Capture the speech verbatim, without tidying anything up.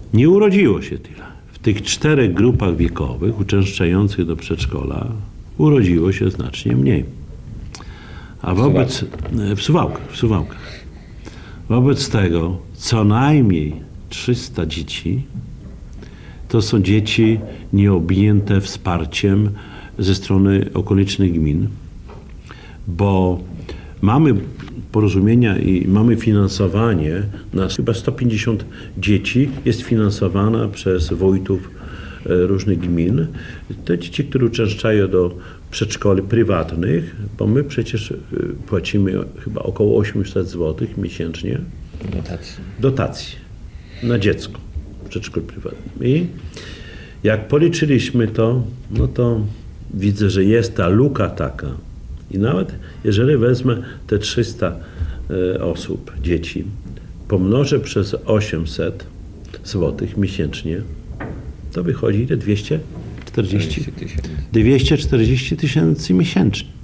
Nie urodziło się tyle. W tych czterech grupach wiekowych uczęszczających do przedszkola urodziło się znacznie mniej. A wobec... W Suwałkach, w Suwałkach. Wobec tego co najmniej trzysta dzieci to są dzieci nieobjęte wsparciem ze strony okolicznych gmin, bo mamy porozumienia i mamy finansowanie na chyba sto pięćdziesiąt dzieci jest finansowana przez wójtów różnych gmin. Te dzieci, które uczęszczają do przedszkoli prywatnych, bo my przecież płacimy chyba około osiemset złotych miesięcznie Dotacji. dotacji na dziecko w przedszkolu prywatnym. I jak policzyliśmy to, no to widzę, że jest ta luka taka. I nawet jeżeli wezmę te trzysta osób, dzieci, pomnożę przez osiemset złotych miesięcznie, to wychodzi ile? dwieście czterdzieści tysięcy. dwieście czterdzieści tysięcy miesięcznie.